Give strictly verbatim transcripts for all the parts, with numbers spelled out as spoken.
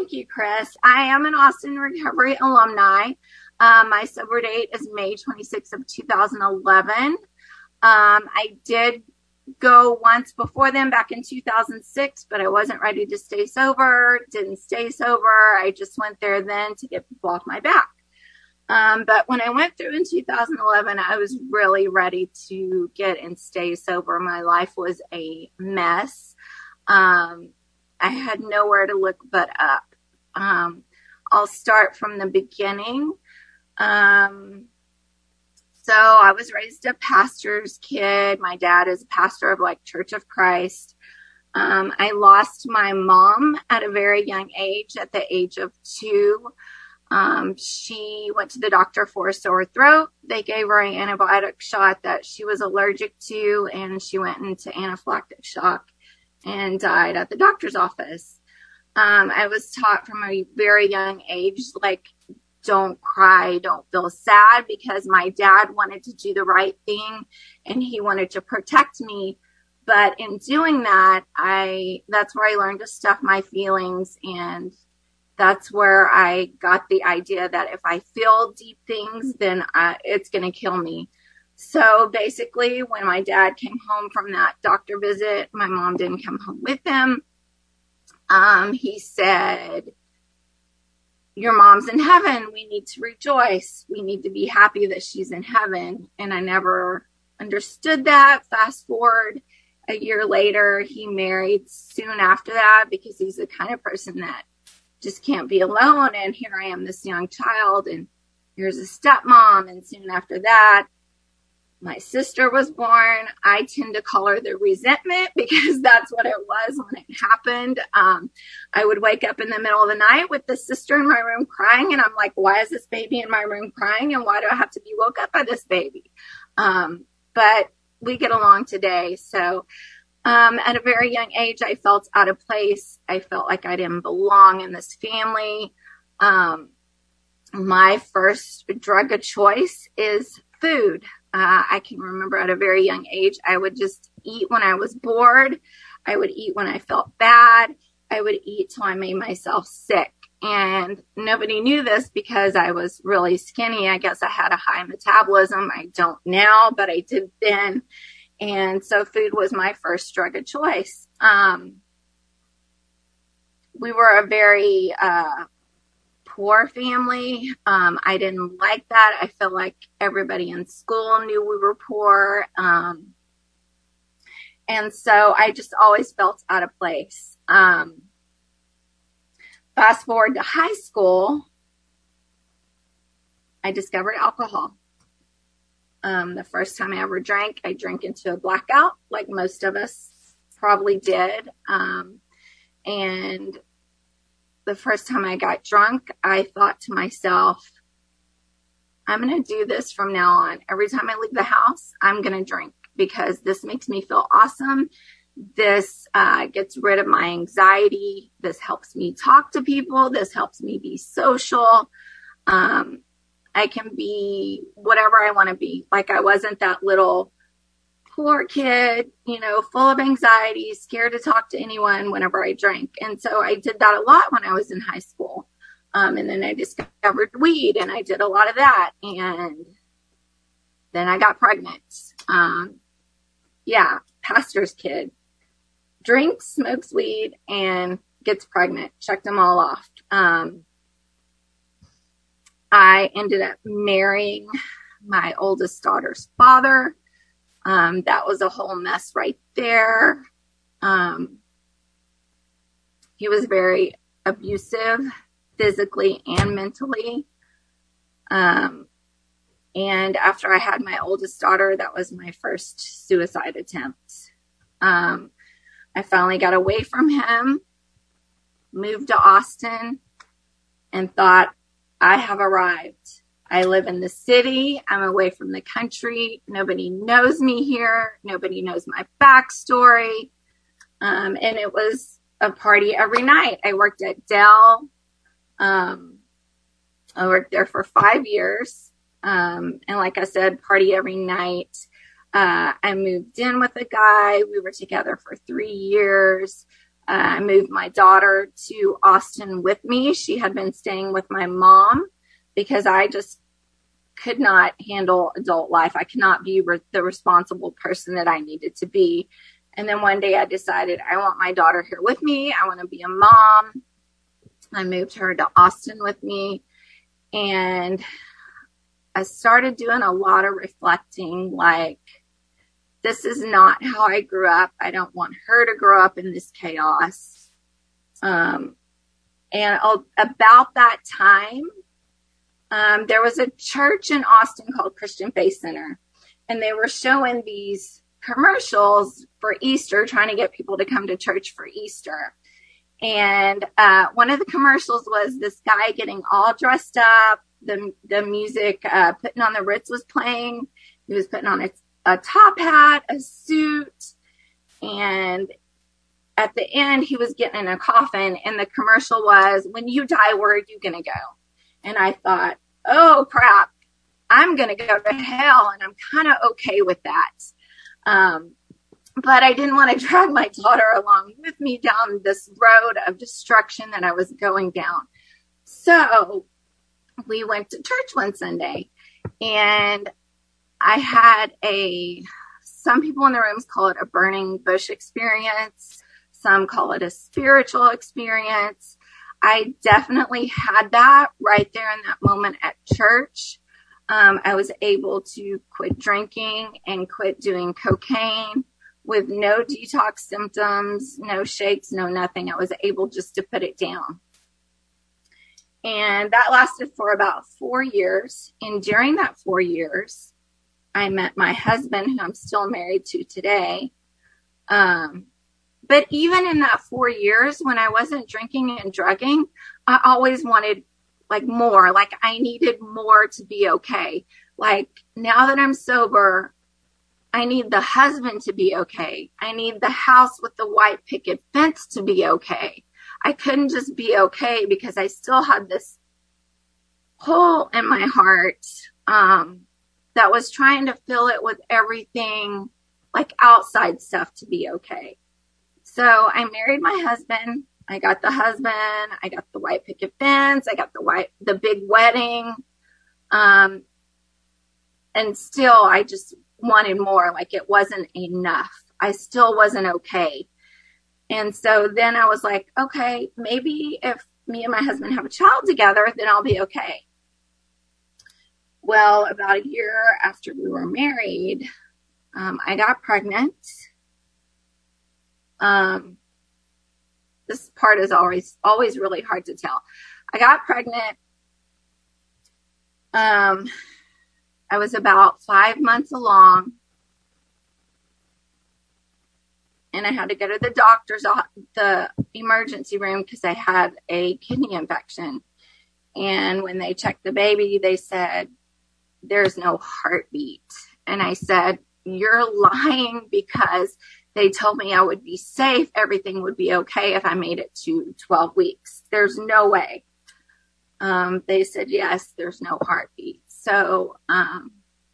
Thank you, Chris. I am an Austin Recovery alumni. Um, my sober date is May twenty-sixth of two thousand eleven. Um, I did go once before then, back in two thousand six, but I wasn't ready to stay sober, didn't stay sober. I just went there then to get people off my back. Um, but when I went through in two thousand eleven, I was really ready to get and stay sober. My life was a mess. Um, I had nowhere to look but up. Um, I'll start from the beginning. Um, so I was raised a pastor's kid. My dad is a pastor of like Church of Christ. Um, I lost my mom at a very young age, at the age of two. Um, she went to the doctor for a sore throat. They gave her an antibiotic shot that she was allergic to, and she went into anaphylactic shock and died at the doctor's office. Um, I was taught from a very young age, like, don't cry, don't feel sad, because my dad wanted to do the right thing and he wanted to protect me. But in doing that, I, that's where I learned to stuff my feelings. And that's where I got the idea that if I feel deep things, then I, it's going to kill me. So basically, when my dad came home from that doctor visit, my mom didn't come home with him. Um, he said, your mom's in heaven. We need to rejoice. We need to be happy that she's in heaven. And I never understood that. Fast forward a year later, he married soon after that, because he's the kind of person that just can't be alone. And here I am, this young child, and here's a stepmom. And soon after that, my sister was born. I tend to call her the resentment, because that's what it was when it happened. Um, I would wake up in the middle of the night with the sister in my room crying. And I'm like, why is this baby in my room crying? And why do I have to be woke up by this baby? Um, but we get along today. So Um, at a very young age, I felt out of place. I felt like I didn't belong in this family. Um, my first drug of choice is food. Uh, I can remember at a very young age, I would just eat when I was bored. I would eat when I felt bad. I would eat till I made myself sick. And nobody knew this because I was really skinny. I guess I had a high metabolism. I don't now, but I did then. And so food was my first drug of choice. Um, we were a very uh, poor family. Um, I didn't like that. I feel like everybody in school knew we were poor. Um, and so I just always felt out of place. Um, fast forward to high school, I discovered alcohol. Um, the first time I ever drank, I drank into a blackout, like most of us probably did. Um, and the first time I got drunk, I thought to myself, I'm going to do this from now on. Every time I leave the house, I'm going to drink, because this makes me feel awesome. This uh, gets rid of my anxiety. This helps me talk to people. This helps me be social. Um, I can be whatever I want to be. Like, I wasn't that little poor kid, you know, full of anxiety, scared to talk to anyone whenever I drank. And so I did that a lot when I was in high school. Um, and then I discovered weed, and I did a lot of that. And then I got pregnant. Um, yeah, pastor's kid. Drinks, smokes weed, and gets pregnant. Checked them all off. Um, I ended up marrying my oldest daughter's father. Um, that was a whole mess right there. Um, he was very abusive, physically and mentally. Um, and after I had my oldest daughter, that was my first suicide attempt. Um, I finally got away from him, moved to Austin, and thought, I have arrived. I live in the city. I'm away from the country. Nobody knows me here. Nobody knows my backstory. Um, and it was a party every night. I worked at Dell. Um, I worked there for five years. Um, and like I said, party every night. Uh, I moved in with a guy. We were together for three years. Uh, I moved my daughter to Austin with me. She had been staying with my mom because I just could not handle adult life. I could not be re- the responsible person that I needed to be. And then one day I decided I want my daughter here with me. I want to be a mom. I moved her to Austin with me, and I started doing a lot of reflecting, like, this is not how I grew up. I don't want her to grow up in this chaos. Um, and about that time, um, there was a church in Austin called Christian Faith Center, and they were showing these commercials for Easter, trying to get people to come to church for Easter. And uh, one of the commercials was this guy getting all dressed up. The the music, uh, Putting on the Ritz was playing. He was putting on a, a top hat, a suit, and at the end, he was getting in a coffin. And the commercial was, when you die, where are you going to go? And I thought, oh, crap, I'm going to go to hell, and I'm kind of okay with that. Um, but I didn't want to drag my daughter along with me down this road of destruction that I was going down. So we went to church one Sunday, and I had a, some people in the rooms call it a burning bush experience. Some call it a spiritual experience. I definitely had that right there in that moment at church. Um, I was able to quit drinking and quit doing cocaine with no detox symptoms, no shakes, no nothing. I was able just to put it down. And that lasted for about four years. And during that four years, I met my husband, who I'm still married to today. Um, but even in that four years, when I wasn't drinking and drugging, I always wanted like more, like I needed more to be okay. Like now that I'm sober, I need the husband to be okay. I need the house with the white picket fence to be okay. I couldn't just be okay because I still had this hole in my heart um, that was trying to fill it with everything, like outside stuff, to be okay. So I married my husband. I got the husband. I got the white picket fence. I got the white, the big wedding. Um, and still, I just wanted more. Like it wasn't enough. I still wasn't okay. And so then I was like, okay, maybe if me and my husband have a child together, then I'll be okay. Well, about a year after we were married, um, I got pregnant. Um, this part is always, always really hard to tell. I got pregnant. Um, I was about five months along. And I had to go to the doctor's, the emergency room, because I had a kidney infection. And when they checked the baby, they said, there's no heartbeat. And I said, you're lying, because they told me I would be safe. Everything would be okay if I made it to twelve weeks. There's no way. Um, they said, yes, there's no heartbeat. So um,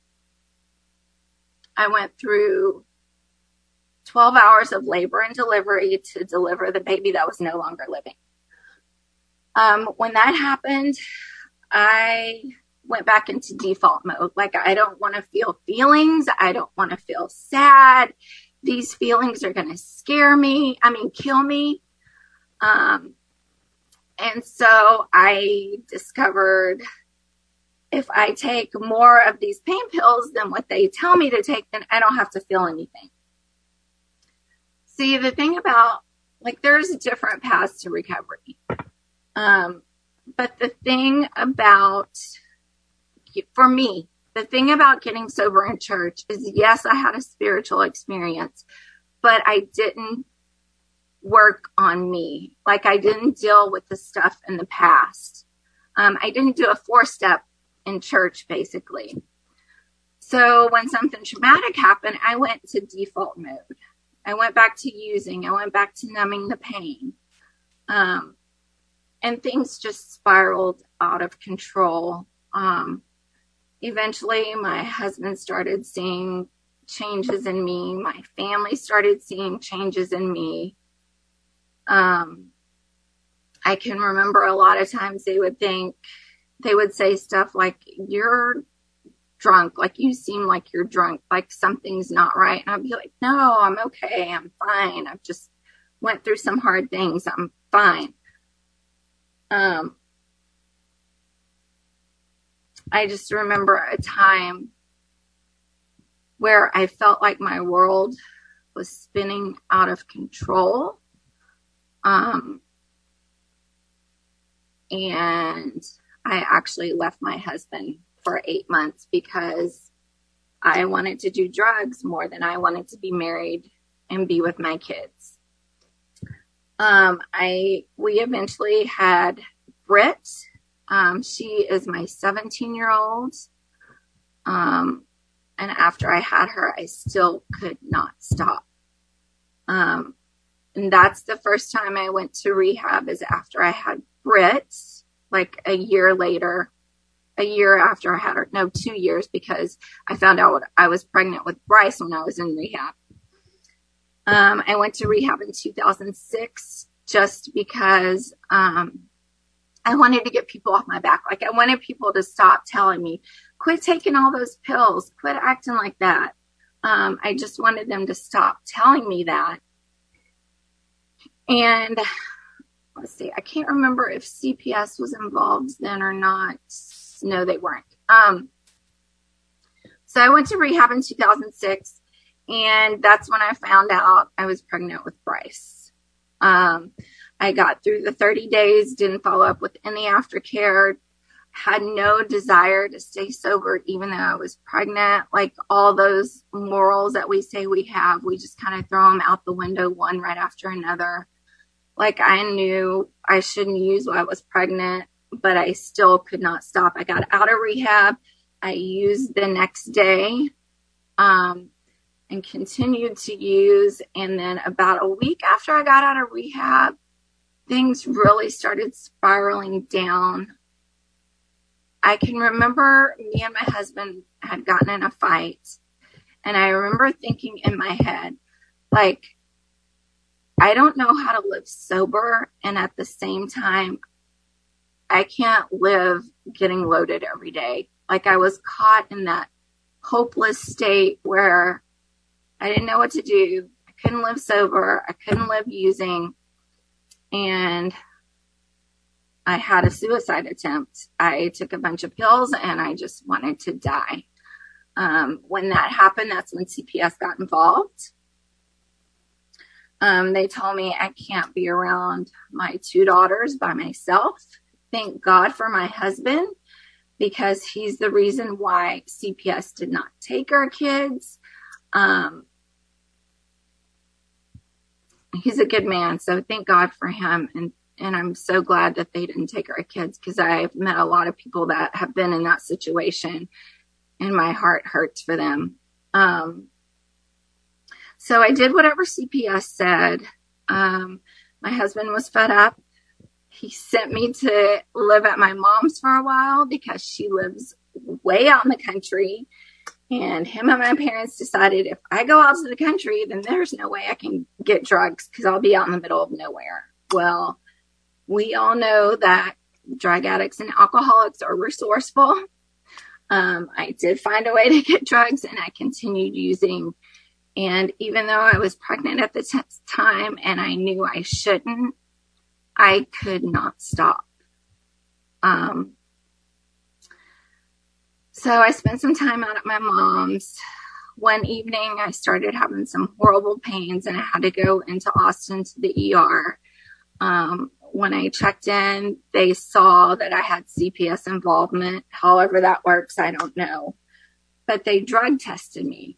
I went through twelve hours of labor and delivery to deliver the baby that was no longer living. Um, when that happened, I went back into default mode. Like, I don't want to feel feelings. I don't want to feel sad. These feelings are going to scare me. I mean, kill me. Um, and so I discovered if I take more of these pain pills than what they tell me to take, then I don't have to feel anything. See, the thing about, like, there's different paths to recovery. Um, but the thing about, for me, the thing about getting sober in church is, yes, I had a spiritual experience, but I didn't work on me. Like, I didn't deal with the stuff in the past. Um, I didn't do a four-step in church, basically. So when something traumatic happened, I went to default mode. I went back to using. I went back to numbing the pain. Um, and things just spiraled out of control. Um, eventually, my husband started seeing changes in me. My family started seeing changes in me. Um, I can remember a lot of times they would think, they would say stuff like, you're drunk, like you seem like you're drunk, like something's not right. And I'd be like, no, I'm okay. I'm fine. I've just went through some hard things. I'm fine. Um, I just remember a time where I felt like my world was spinning out of control. Um, and I actually left my husband for eight months because I wanted to do drugs more than I wanted to be married and be with my kids. Um, I, we eventually had Britt. Um, she is my seventeen year old. Um, and after I had her, I still could not stop. Um, and that's the first time I went to rehab is after I had Britt, like a year later, a year after I had her, no, two years, because I found out I was pregnant with Bryce when I was in rehab. Um, I went to rehab in two thousand six just because, um, I wanted to get people off my back. Like I wanted people to stop telling me, quit taking all those pills, quit acting like that. Um, I just wanted them to stop telling me that. And let's see, I can't remember if C P S was involved then or not. No, they weren't. Um, so I went to rehab in two thousand six, and that's when I found out I was pregnant with Bryce. Um, I got through the thirty days, didn't follow up with any aftercare, had no desire to stay sober, even though I was pregnant. Like all those morals that we say we have, we just kind of throw them out the window one right after another. Like I knew I shouldn't use while I was pregnant, but I still could not stop. I got out of rehab. I used the next day, um, and continued to use. And then about a week after I got out of rehab, things really started spiraling down. I can remember me and my husband had gotten in a fight, and I remember thinking in my head, like, I don't know how to live sober, and at the same time, I can't live getting loaded every day. Like I was caught in that hopeless state where I didn't know what to do. I couldn't live sober. I couldn't live using. And I had a suicide attempt. I took a bunch of pills and I just wanted to die. Um, when that happened, that's when C P S got involved. Um, they told me I can't be around my two daughters by myself. Thank God for my husband, because he's the reason why C P S did not take our kids. Um, he's a good man, so thank God for him. And, and I'm so glad that they didn't take our kids, because I've met a lot of people that have been in that situation, and my heart hurts for them. Um, so I did whatever C P S said. Um, my husband was fed up. He sent me to live at my mom's for a while because she lives way out in the country. And him and my parents decided if I go out to the country, then there's no way I can get drugs because I'll be out in the middle of nowhere. Well, we all know that drug addicts and alcoholics are resourceful. Um, I did find a way to get drugs, and I continued using. And even though I was pregnant at the t- time and I knew I shouldn't, I could not stop. Um, so I spent some time out at my mom's. One evening, I started having some horrible pains, and I had to go into Austin to the E R. Um, when I checked in, they saw that I had C P S involvement. However that works, I don't know. But they drug tested me.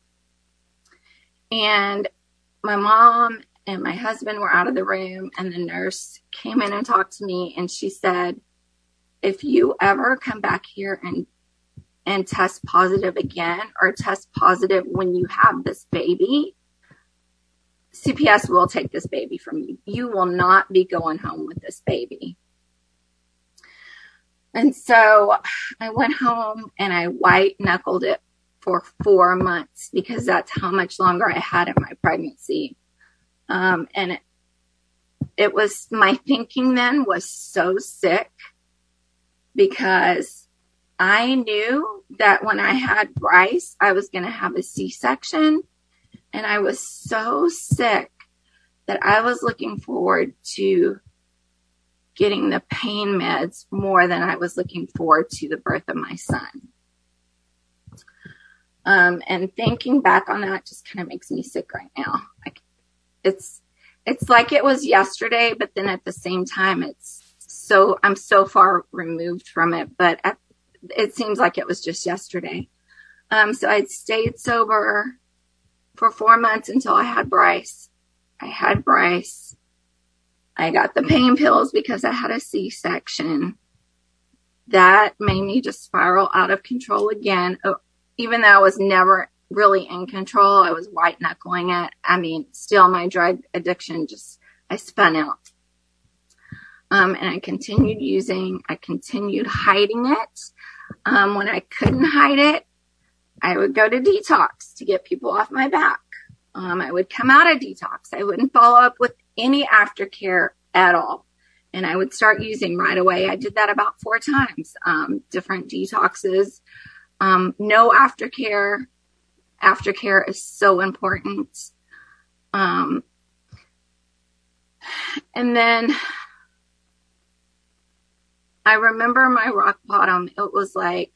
And my mom and my husband were out of the room, and the nurse came in and talked to me, and she said, if you ever come back here and and test positive again, or test positive when you have this baby, C P S will take this baby from you. You will not be going home with this baby. And so I went home and I white knuckled it for four months because that's how much longer I had in my pregnancy. Um, and it, it was, my thinking then was so sick because I knew that when I had Bryce, I was going to have a C-section, and I was so sick that I was looking forward to getting the pain meds more than I was looking forward to the birth of my son. Um, and thinking back on that just kind of makes me sick right now. Like, it's, it's like it was yesterday, but then at the same time, it's so, I'm so far removed from it, but at, it seems like it was just yesterday. Um, so I'd stayed sober for four months until I had Bryce. I had Bryce. I got the pain pills because I had a C-section. That made me just spiral out of control again. Even though I was never really in control, I was white knuckling it. I mean, still my drug addiction just, I spun out. Um, and I continued using, I continued hiding it. Um, when I couldn't hide it, I would go to detox to get people off my back. Um, I would come out of detox. I wouldn't follow up with any aftercare at all. And I would start using right away. I did that about four times, um, different detoxes. Um, no aftercare. Aftercare is so important. Um, and then I remember my rock bottom. It was like,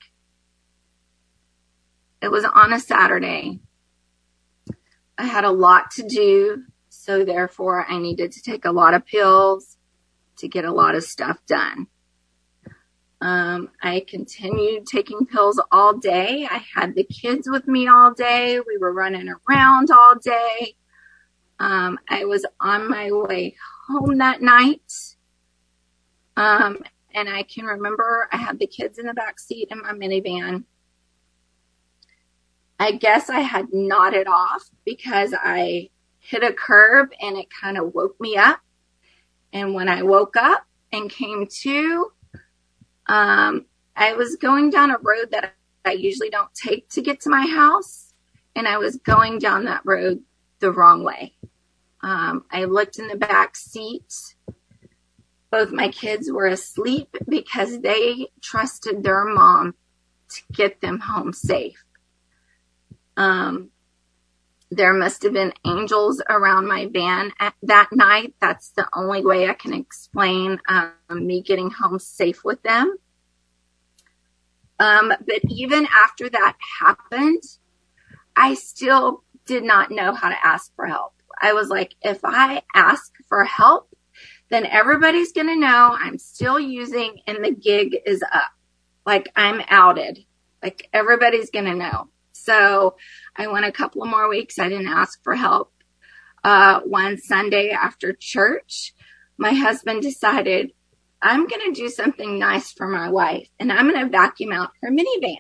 it was on a Saturday. I had a lot to do, so therefore I needed to take a lot of pills to get a lot of stuff done. Um, I continued taking pills all day. I had the kids with me all day. We were running around all day. Um, I was on my way home that night. Um, and I can remember I had the kids in the back seat in my minivan. I guess I had nodded off because I hit a curb and it kind of woke me up. And when I woke up and came to, um, I was going down a road that I usually don't take to get to my house. And I was going down that road the wrong way. Um, I looked in the back seat. Both my kids were asleep because they trusted their mom to get them home safe. Um, there must have been angels around my van at that night. That's the only way I can explain um, me getting home safe with them. Um, but even after that happened, I still did not know how to ask for help. I was like, if I ask for help, then everybody's going to know I'm still using and the gig is up. Like, I'm outed. Like, everybody's going to know. So I went a couple of more weeks. I didn't ask for help. Uh, one Sunday after church, my husband decided, I'm going to do something nice for my wife, and I'm going to vacuum out her minivan.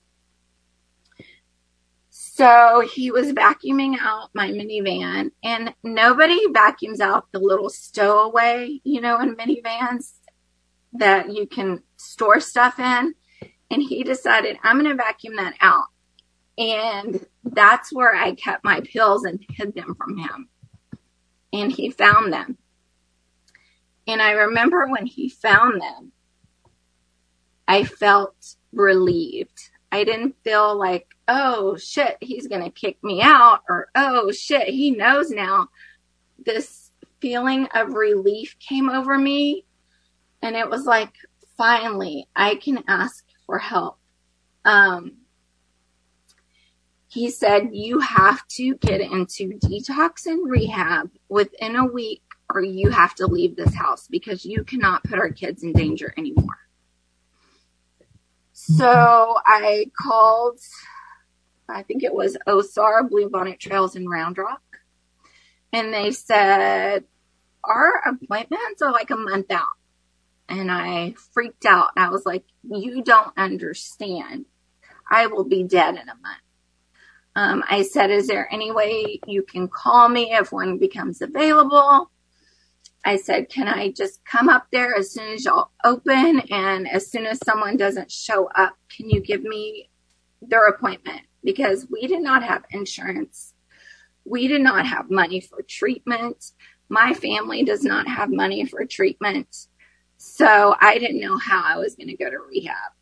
So he was vacuuming out my minivan, and nobody vacuums out the little stowaway, you know, in minivans that you can store stuff in. And he decided, I'm going to vacuum that out. And that's where I kept my pills and hid them from him. And he found them. And I remember when he found them, I felt relieved. I didn't feel like, oh shit, he's going to kick me out, or oh shit, he knows now. This feeling of relief came over me. And it was like, finally, I can ask for help. Um, He said, you have to get into detox and rehab within a week, or you have to leave this house because you cannot put our kids in danger anymore. So I called, I think it was O S A R, Blue Bonnet Trails in Round Rock. And they said, our appointments are like a month out. And I freaked out. I was like, you don't understand. I will be dead in a month. Um, I said, is there any way you can call me if one becomes available? I said, can I just come up there as soon as y'all open? And as soon as someone doesn't show up, can you give me their appointment? Because we did not have insurance. We did not have money for treatment. My family does not have money for treatment, so I didn't know how I was going to go to rehab.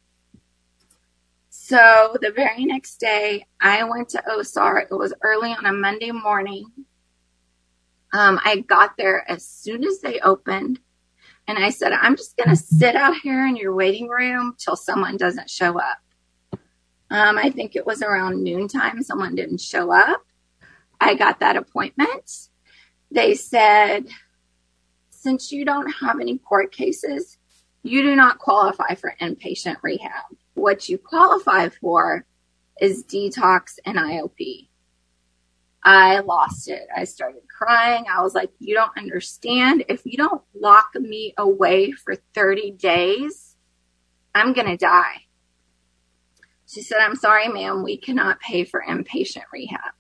So the very next day, I went to O S A R. It was early on a Monday morning. Um, I got there as soon as they opened, and I said, I'm just going to sit out here in your waiting room till someone doesn't show up. Um, I think it was around noontime. Someone didn't show up. I got that appointment. They said, since you don't have any court cases, you do not qualify for inpatient rehab. What you qualify for is detox and I O P. I lost it. I started crying. I was like, you don't understand. If you don't lock me away for thirty days, I'm going to die. She said, I'm sorry, ma'am, we cannot pay for inpatient rehab.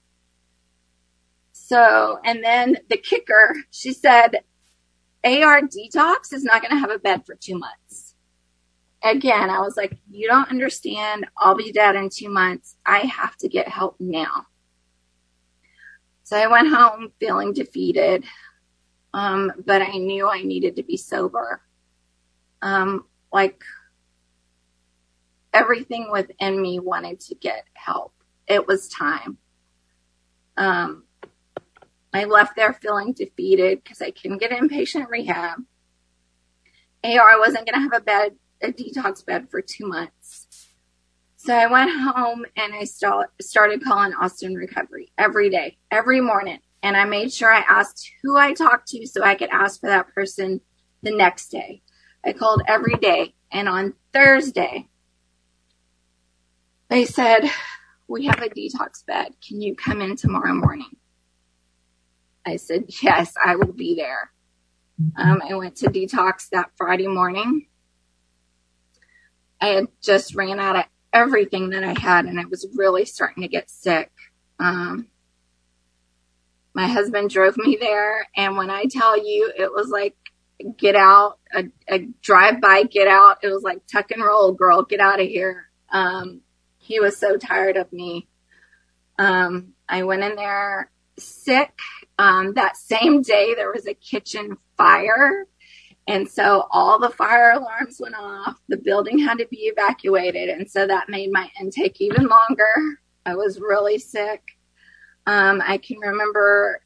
So, and then the kicker, she said, A R Detox is not going to have a bed for two months. Again, I was like, you don't understand. I'll be dead in two months. I have to get help now. So I went home feeling defeated, um, but I knew I needed to be sober. Um, like everything within me wanted to get help. It was time. Um, I left there feeling defeated because I couldn't get inpatient rehab. A R wasn't going to have a bed, a detox bed for two months. So I went home and I start, started calling Austin Recovery every day, every morning. And I made sure I asked who I talked to so I could ask for that person the next day. I called every day. And on Thursday, they said, we have a detox bed. Can you come in tomorrow morning? I said, yes, I will be there. Um, I went to detox that Friday morning. I had just ran out of everything that I had, and I was really starting to get sick. Um, my husband drove me there, and when I tell you, it was like, get out, a, a drive-by, get out. It was like, tuck and roll, girl, get out of here. Um, he was so tired of me. Um, I went in there sick. Um, that same day, there was a kitchen fire. And so all the fire alarms went off. The building had to be evacuated. And so that made my intake even longer. I was really sick. Um, I can remember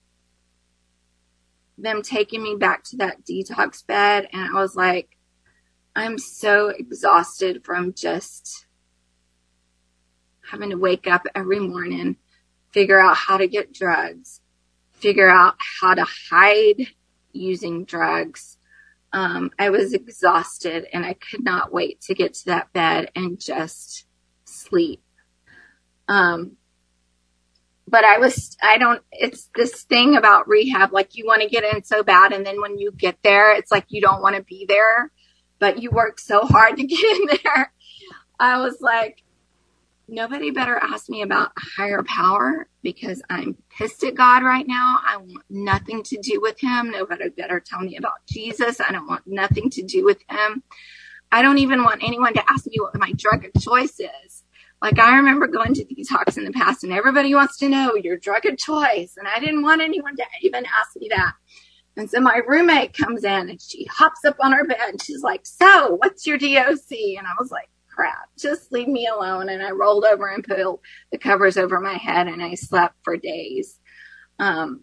them taking me back to that detox bed. And I was like, I'm so exhausted from just having to wake up every morning, figure out how to get drugs, figure out how to hide using drugs. Um, I was exhausted and I could not wait to get to that bed and just sleep. Um, but I was, I don't, it's this thing about rehab, like you want to get in so bad. And then when you get there, it's like, you don't want to be there, but you work so hard to get in there. I was like, nobody better ask me about higher power because I'm pissed at God right now. I want nothing to do with him. Nobody better tell me about Jesus. I don't want nothing to do with him. I don't even want anyone to ask me what my drug of choice is. Like I remember going to detox in the past and everybody wants to know your drug of choice. And I didn't want anyone to even ask me that. And so my roommate comes in and she hops up on her bed and she's like, so what's your D O C? And I was like, crap, just leave me alone. And I rolled over and pulled the covers over my head and I slept for days. Um,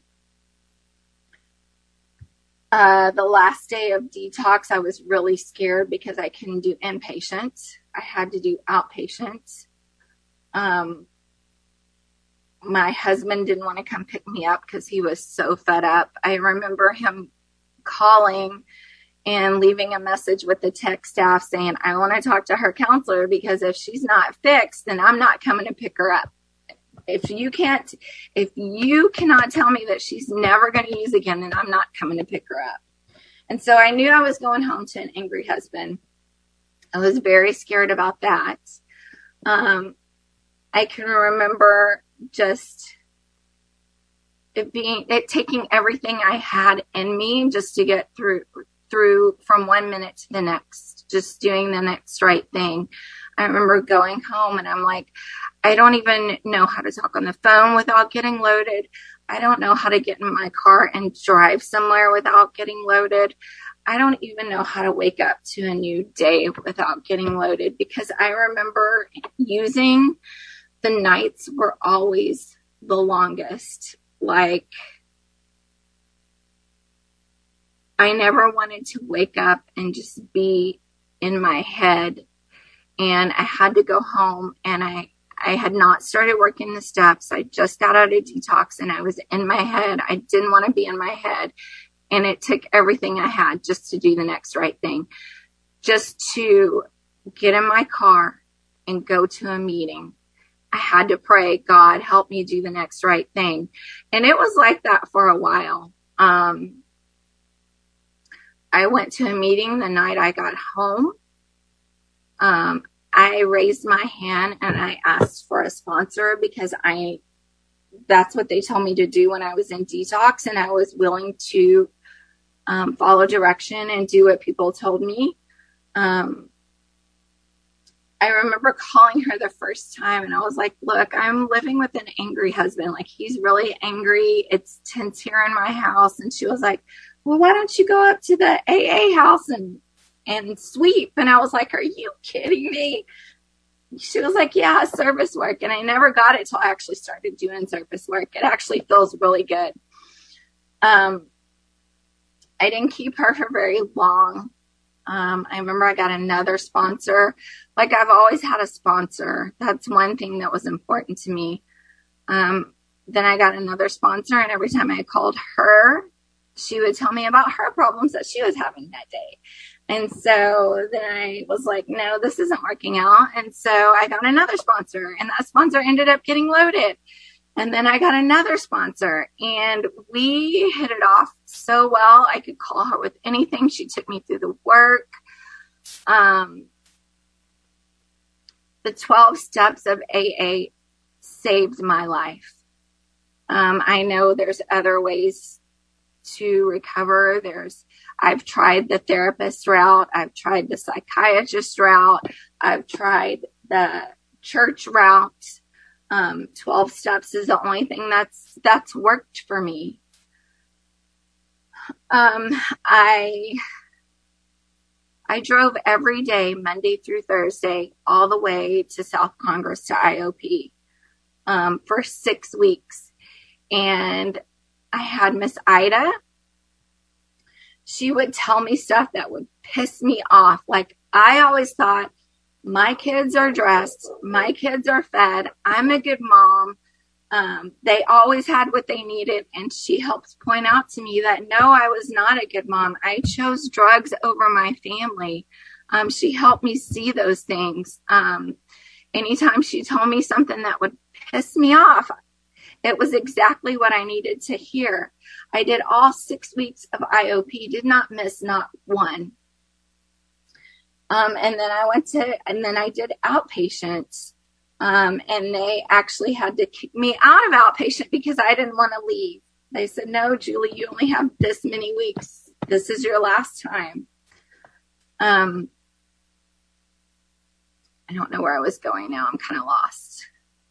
uh, the last day of detox, I was really scared because I couldn't do inpatient. I had to do outpatient. Um, my husband didn't want to come pick me up because he was so fed up. I remember him calling and leaving a message with the tech staff saying, I want to talk to her counselor because if she's not fixed, then I'm not coming to pick her up. If you can't, if you cannot tell me that she's never going to use again, then I'm not coming to pick her up. And so I knew I was going home to an angry husband. I was very scared about that. Um, I can remember just it being, it taking everything I had in me just to get through, through from one minute to the next, just doing the next right thing. I remember going home and I'm like, I don't even know how to talk on the phone without getting loaded. I don't know how to get in my car and drive somewhere without getting loaded. I don't even know how to wake up to a new day without getting loaded, because I remember using the nights were always the longest. Like, I never wanted to wake up and just be in my head, and I had to go home, and I, I had not started working the steps. I just got out of detox and I was in my head. I didn't want to be in my head. And it took everything I had just to do the next right thing, just to get in my car and go to a meeting. I had to pray, God, help me do the next right thing. And it was like that for a while. Um, I went to a meeting the night I got home. Um, I raised my hand and I asked for a sponsor, because I, that's what they told me to do when I was in detox, and I was willing to um, follow direction and do what people told me. Um, I remember calling her the first time and I was like, look, I'm living with an angry husband. Like, he's really angry. It's tense here in my house. And she was like, well, why don't you go up to the A A house and and sweep? And I was like, are you kidding me? She was like, yeah, service work. And I never got it till I actually started doing service work. It actually feels really good. Um, I didn't keep her for very long. Um, I remember I got another sponsor. Like, I've always had a sponsor. That's one thing that was important to me. Um, then I got another sponsor, and every time I called her, she would tell me about her problems that she was having that day. And so then I was like, no, this isn't working out. And so I got another sponsor, and that sponsor ended up getting loaded. And then I got another sponsor, and we hit it off so well. I could call her with anything. She took me through the work. Um, the twelve steps of A A saved my life. Um, I know there's other ways to recover. There's, I've tried the therapist route. I've tried the psychiatrist route. I've tried the church route. Um, twelve steps is the only thing that's, that's worked for me. Um, I, I drove every day, Monday through Thursday, all the way to South Congress to I O P, um, for six weeks. And I had Miss Ida. She would tell me stuff that would piss me off. Like, I always thought, my kids are dressed, my kids are fed, I'm a good mom. Um, they always had what they needed. And she helped point out to me that, no, I was not a good mom. I chose drugs over my family. Um, she helped me see those things. Um, anytime she told me something that would piss me off, it was exactly what I needed to hear. I did all six weeks of I O P, did not miss not one. Um, and then I went to, and then I did outpatient. Um, and they actually had to kick me out of outpatient because I didn't want to leave. They said, no, Julie, you only have this many weeks. This is your last time. Um, I don't know where I was going now. I'm kind of lost.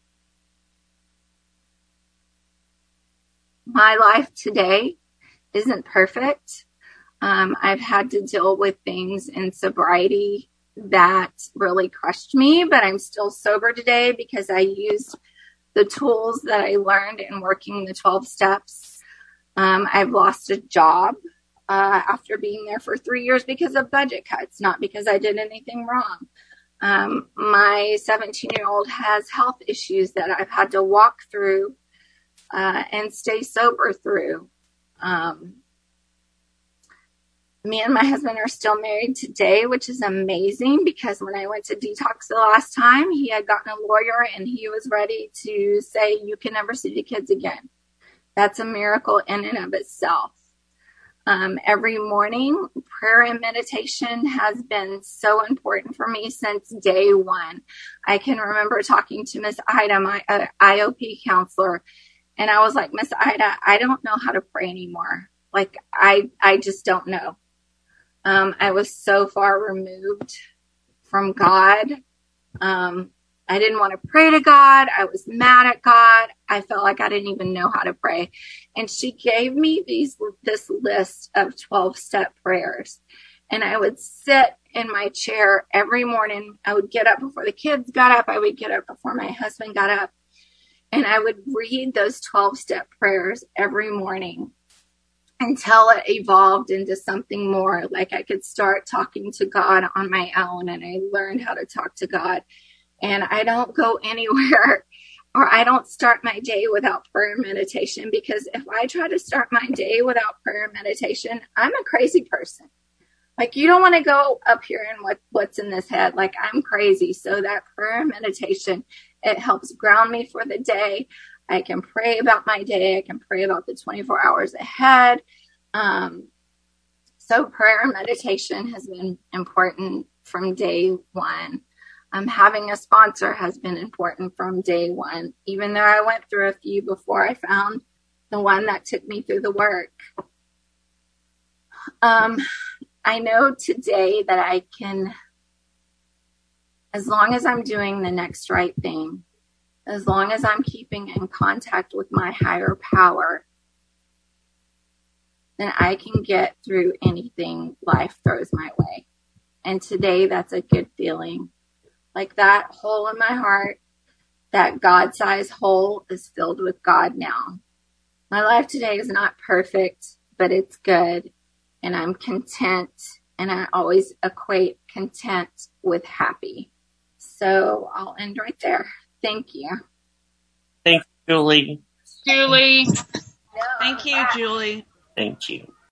My life today isn't perfect. Um, I've had to deal with things in sobriety that really crushed me, but I'm still sober today because I used the tools that I learned in working the twelve steps. Um, I've lost a job uh, after being there for three years because of budget cuts, not because I did anything wrong. Um, my seventeen-year-old has health issues that I've had to walk through uh, and stay sober through. Um, Me and my husband are still married today, which is amazing because when I went to detox the last time, he had gotten a lawyer and he was ready to say, you can never see the kids again. That's a miracle in and of itself. Um, every morning, prayer and meditation has been so important for me since day one. I can remember talking to Miss Ida, my uh, I O P counselor, and I was like, Miss Ida, I don't know how to pray anymore. Like, I, I just don't know. Um, I was so far removed from God. Um, I didn't want to pray to God. I was mad at God. I felt like I didn't even know how to pray. And she gave me these, this list of twelve step prayers. And I would sit in my chair every morning. I would get up before the kids got up. I would get up before my husband got up. And I would read those twelve step prayers every morning until it evolved into something more. Like I could start talking to God on my own, and I learned how to talk to God. And I don't go anywhere, or I don't start my day without prayer and meditation, because if I try to start my day without prayer and meditation, I'm a crazy person. Like, you don't want to go up here and what, what's in this head. Like, I'm crazy. So that prayer and meditation, it helps ground me for the day. I can pray about my day. I can pray about the twenty-four hours ahead. Um, so prayer and meditation has been important from day one. Um, having a sponsor has been important from day one, even though I went through a few before I found the one that took me through the work. Um, I know today that I can, as long as I'm doing the next right thing, as long as I'm keeping in contact with my higher power, then I can get through anything life throws my way. And today, that's a good feeling. Like that hole in my heart, that God-sized hole is filled with God now. My life today is not perfect, but it's good. And I'm content. And I always equate content with happy. So I'll end right there. Thank you. Thanks, Julie. Julie. Thank you, Julie. Thank you.